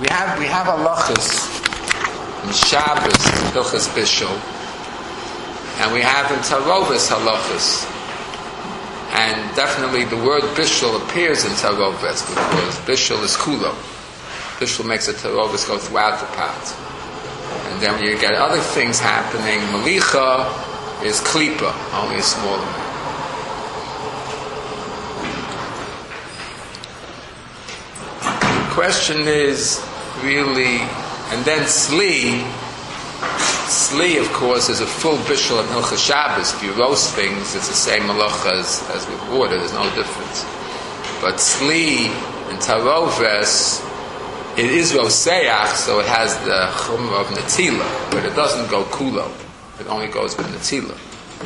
we have halachas in Shabbos, Hilchas Bishul, and we have in Tarovis halachas. And definitely the word Bishul appears in Tarovis because Bishul is kulo. Bishul makes the Tarovis go throughout the pot. And then you get other things happening. Malicha is klipa, only a small amount. The question is really, and then Sli, of course, is a full bishul in Hilchas Shabbos. If you roast things, it's the same malacha as with water. There's no difference. But Sli and Taroves, it is roseach, so it has the chumrah of netila, but it doesn't go kulo. It only goes with netila.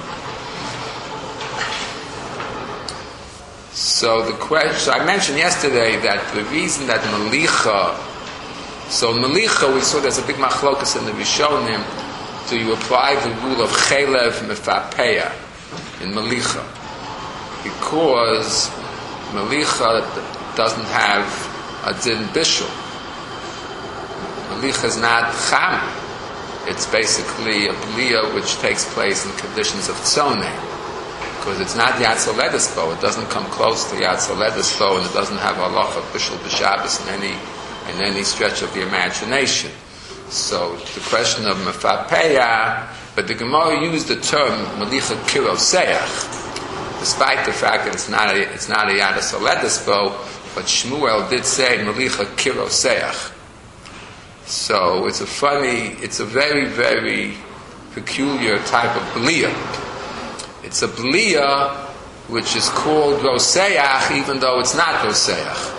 So the question, I mentioned yesterday that the reason that malicha, so in malicha we saw there's a big machlokas in the Rishonim. Do you apply the rule of chelev mefapeya in malicha? Because malicha doesn't have a din bishul. Malicha is not cham. It's basically a bliya which takes place in conditions of tzoneh. Because it's not yatzoledispo. It doesn't come close to yatzoledispo, and it doesn't have halacha bishul b'Shabbos in any stretch of the imagination. So the question of mefapeya, but the Gemara used the term malicha kiroseach, despite the fact that it's not a yada soledispo, but Shmuel did say malicha kiroseach. So it's a very, very peculiar type of bliya. It's a bliya which is called roseach, even though it's not roseach.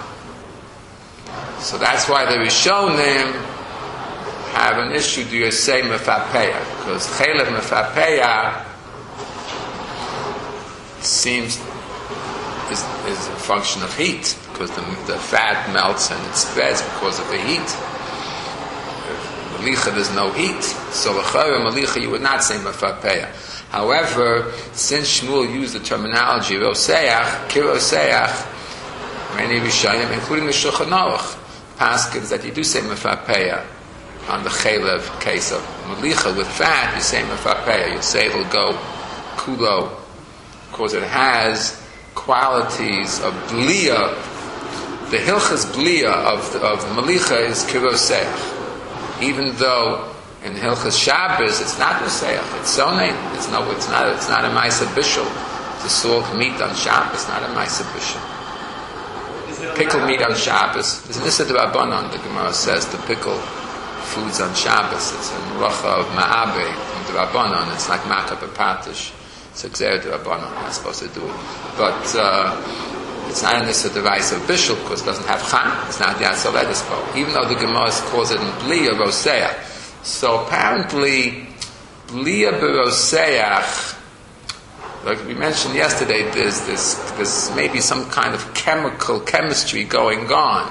So that's why the Rishonim have an issue, do you say mefapeya? Because chelev mefapeya seems is a function of heat, because the fat melts and it spreads because of the heat. Malicha, there's no heat. So l'chayra malicha, you would not say mefapeya. However, since Shmuel used the terminology roseach, kiroseach, many Rishonim, including the Shulchan Aruch, paskins that you do say mefapeya on the chelev case of malicha with fat, you say mefapeya. You say it'll go kulo because it has qualities of bliya. The hilchas bliya of malicha is kiroseach, even though in hilchas Shabbos it's not roseach. It's sonei. It's not a ma'aseh bishul. The salt meat on Shabbos, not a ma'aseh bishul. Pickled meat on Shabbos. There's an issa d'Rabbanan. The Gemara says to pickle foods on Shabbos. It's a meracha of ma'abe from d'Rabbanan. It's like makkah b'patish. It's a gzer d'Rabbanan. I'm not supposed to do it, but it's not an issa device of bishul because it doesn't have cham. It's not yatzoledispo. Even though the Gemara calls it in bliya roseach. So apparently, bliya b'roseach, like we mentioned yesterday, there's maybe some kind of chemistry going on.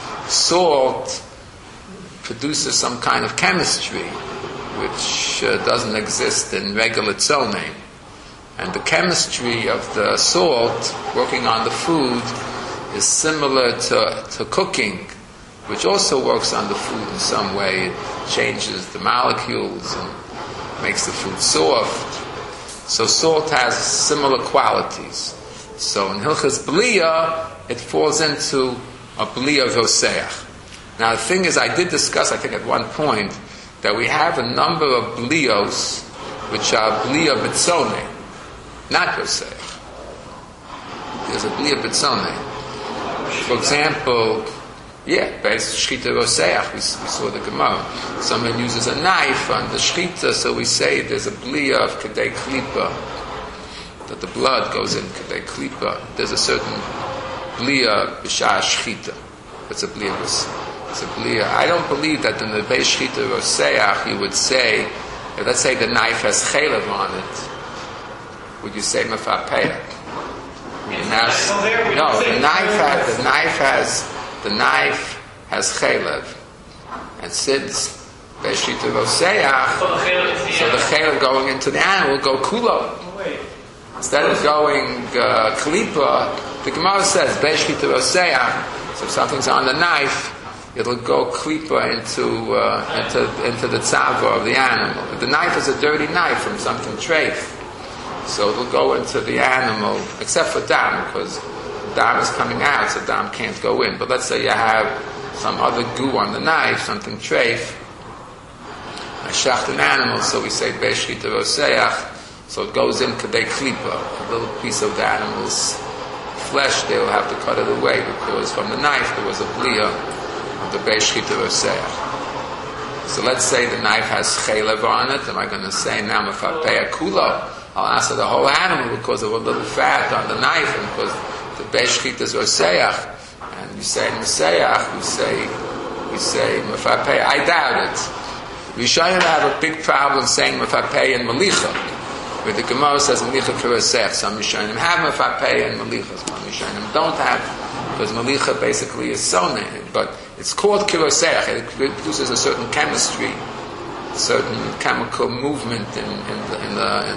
Salt produces some kind of chemistry which doesn't exist in regular tzoneh. And the chemistry of the salt working on the food is similar to cooking, which also works on the food in some way. It changes the molecules and makes the food soft. So salt has similar qualities. So in Hilchas Bliya, it falls into a Bliya Roseach. Now the thing is, I did discuss, I think at one point, that we have a number of Bliyos which are Bliya B'tzoneh, not Roseach. There's a Bliya B'tzoneh. For example, based Shchita Roseach, we saw the Gemara. Someone uses a knife on the Shchita, so we say there's a bliya of Kedei Klipa, that the blood goes in Kedei Klipa. There's a certain bliya B'shah Shchita. It's a bliya. I don't believe that in the Beis Shchita Roseach you would say, let's say the knife has chelev on it, would you say mefapeya? The knife has chelev, and since Beis Shchita Roseach, so the chelev going into the animal will go kulo. Instead of going klipa, the Gemara says Beis Shchita Roseach. So if something's on the knife, it'll go klipa into the tzava of the animal. The knife is a dirty knife from something treif. So it'll go into the animal, except for dam, because dam is coming out, so dam can't go in. But let's say you have some other goo on the knife, something treif. I shacht an animal, so we say Beishchita Roseach, so it goes in Kadei Klipa, a little piece of the animal's flesh, they will have to cut it away, because from the knife there was a bliya of the Beishchita Roseach. So let's say the knife has chelev on it, am I going to say now Mefapeya Kula? I'll answer the whole animal because of a little fat on the knife, and because the Beishchita is Roseach, and you say Roseach, we say Mefapeya. I doubt it. Rishonim have a big problem saying Mefapeya and Malicha, where the Gemara says Malicha Kirosech. Some Rishonim have Mefapeya and Malicha, some Rishonim don't have, because Malicha basically is Soneh, but it's called Kirosech. It produces a certain chemistry, a certain chemical movement in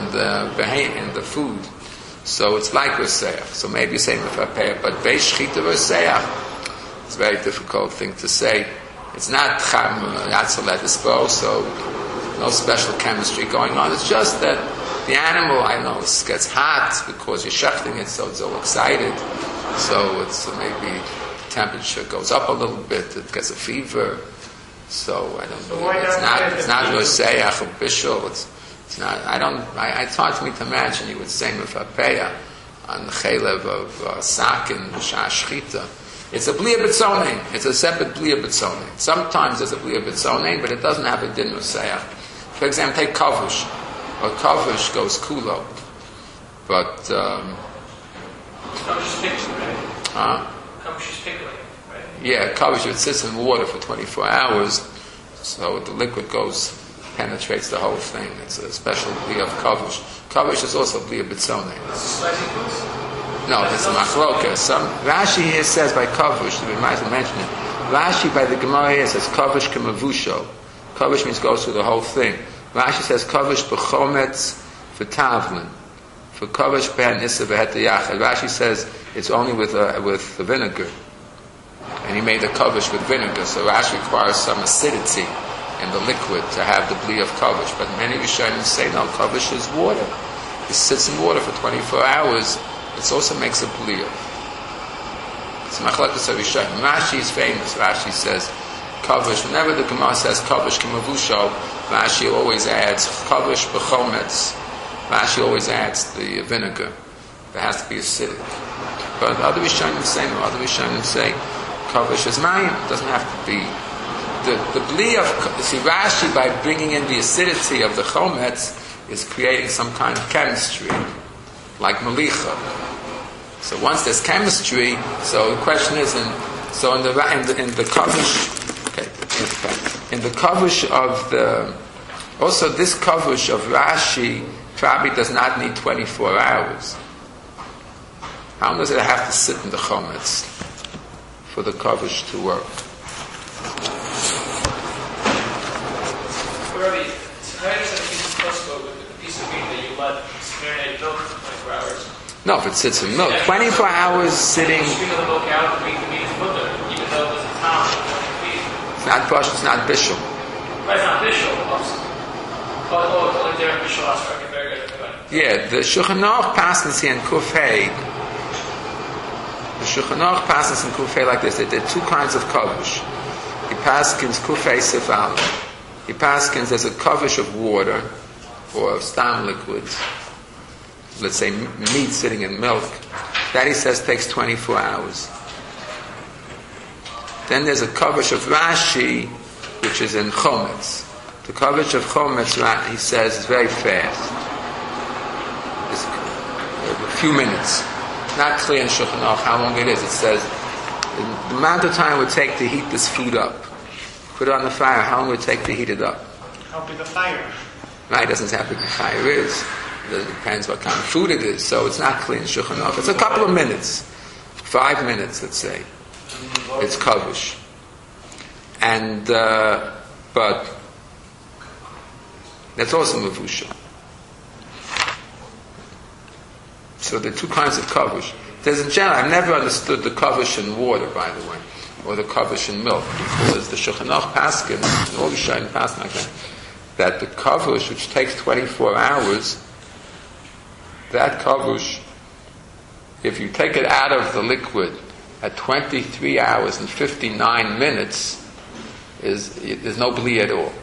the food. So it's like Roseach. So maybe you say Mefapeya, but Beishchita Roseach, it's a very difficult thing to say. It's not Cham Yatzel Dispo, so no special chemistry going on. It's just that the animal, I know, gets hot because you're shechting it, so it's all excited. So it's maybe temperature goes up a little bit, it gets a fever. So I don't know. It's not Roseach or Bishul. It's not. It's hard for me to imagine you would say Mefapeya on the chelev of Sakin B'Shah Shchita. It's a bliya b'tzonein. It's a separate bliya b'tzonein. Sometimes there's a bliya b'tzonein, but it doesn't have a din Roseach. For example, take kavush. Or kavush goes kulo. But kavush is pickling, right? Kavush is pickling, right? Yeah, kavush, it sits in water for 24 hours, so the liquid penetrates the whole thing. It's a special bliya of kavush. Kavush is also bliya b'tzonein. No, it's a machloka. Rashi here says by kavush, we might as well mention it. Rashi by the Gemara here says kavush kemavusho. Kavush means goes through the whole thing. Rashi says kavush b'chometz for tavlin. For kavush ben issa v'het yachad. Rashi says it's only with the vinegar. And he made the kavush with vinegar. So Rashi requires some acidity in the liquid to have the bliya of kavush. But many Rishonim say no, kavush is water. It sits in water for 24 hours. It also makes a bliya. It's machlokes of Rishonim. Rashi is famous. Rashi says kavush. Whenever the Gemara says kavush k'mavusho, Rashi always adds kavush b'chometz. Rashi always adds the vinegar. There has to be acidic. But other Rishonim say no. Other Rishonim say kavush is mayim. It doesn't have to be. The bliya of Rashi, by bringing in the acidity of the chometz, is creating some kind of chemistry, like malicha. So once there's chemistry, so the question is, in the kavush, in the kavush of also this kavush of Rashi probably does not need 24 hours. How long does it have to sit in the chometz for the kavush to work? Rabbi, I understand the possible with the piece of meat that you let marinate milk for 24 hours. No, if it sits in milk, 24 hours sitting. You squeeze the milk out and make the meat smoother, even though there's a time. It's not bush, it's not bishul. Right, it's not bishul. Only there bishul aspect. Very good. Yeah, the Shulchan Aruch passes here in Kufay. The Shulchan Aruch passes in Kufay like this. There are two kinds of kavush. He paskins Kufay Sifal. He paskins as a kavush of water or stam liquids. Let's say meat sitting in milk. That he says takes 24 hours. Then there's a kavush of Rashi, which is in chometz. The kavush of chometz, he says, is very fast. It's a few minutes. Not clear in Shulchan Aruch how long it is. It says the amount of time it would take to heat this food up. Put it on the fire. How long would it take to heat it up? How big a fire? Right, it doesn't say how big the fire is. It depends what kind of food it is. So it's not clear in Shulchan Aruch. It's a couple of minutes. 5 minutes, let's say. It's kavush. And, but, that's also mavusha. So there are two kinds of kavush. There's in general, I've never understood the kavush in water, by the way. or the kavush in milk, because the Shulchan Aruch paskin, and all the Rishonim paskin like that the kavush, which takes 24 hours, that kavush, if you take it out of the liquid at 23 hours and 59 minutes, there's no bli at all.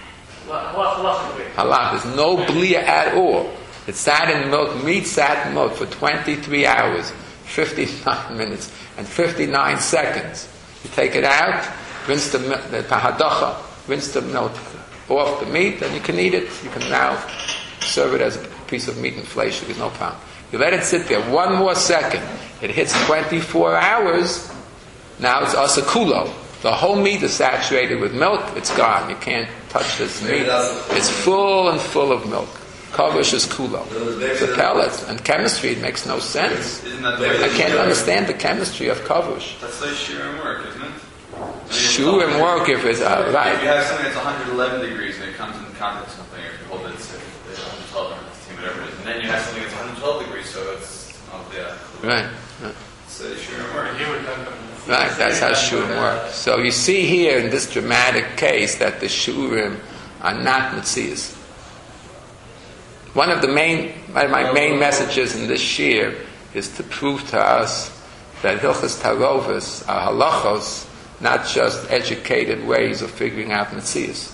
Halach, there's no bli at all. It sat in milk, meat sat in milk for 23 hours, 59 minutes, and 59 seconds. You take it out, rinse the tahadacha, rinse the milk off the meat, and you can eat it. You can now serve it as a piece of meat and flesh. There's no problem. You let it sit there 1 more second. It hits 24 hours. Now it's asakulo. The whole meat is saturated with milk. It's gone. You can't touch this meat. It's full and full of milk. Kavush is kulo. The pellets and chemistry, it makes no sense. I can't understand the chemistry of kavush. That's like shurim work, isn't it? Shurim work if it's right. If you have something that's 111 degrees and it comes in contact with something, or if you hold it at 112 or 15, whatever it is, and then you have something that's 112 degrees, so it's right. So shurim work. Right, that's how shurim works. So you see here in this dramatic case that the shurim are not metzias. One of my main messages in this shir is to prove to us that Hilchos Tarovis are halachos, not just educated ways of figuring out metzias.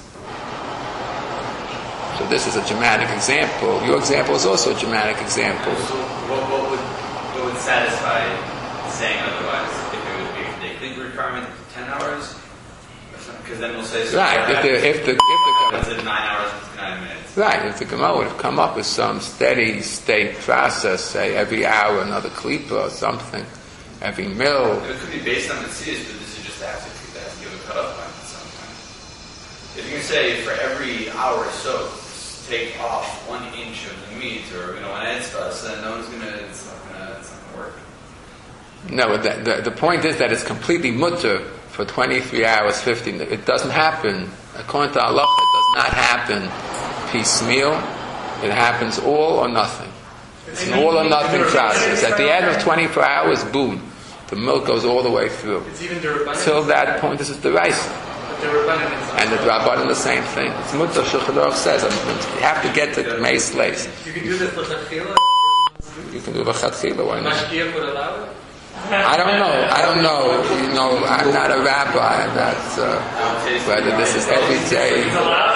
So this is a dramatic example. Your example is also a dramatic example. So what would satisfy saying otherwise? If they think the requirement 10 hours? Because then we'll say... Right, if the it's at 9 hours and 59 minutes. Right, if the Gemara would have come up with some steady state process, say every hour another klipa or something, every mil. It could be based on the seas, but this is just has to give a cutoff time at some time. If you can say for every hour or so, take off 1 inch of the meat or an etzvah, so then no one's it's not gonna work. No, the point is that it's completely mutter for 23 hours, 15. It doesn't happen, according to Allah, it does not happen piecemeal. It happens all or nothing. It's an all or nothing process. At the end of 24 hours, boom, the milk goes all the way through. Till that point, this is the rice. And the Rabbanan the same thing. It's mutter. Shulchan Aruch says you have to get to the mace lace. You can do this l'chatchila? You can do l'chatchila, why not? Mashgiach would allow it? I don't know. You know, I'm not a rabbi. That's whether this is every day.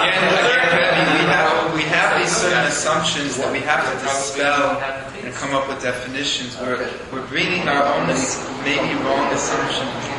We have these certain assumptions that we have to dispel and come up with definitions. We're breeding our own maybe wrong assumptions.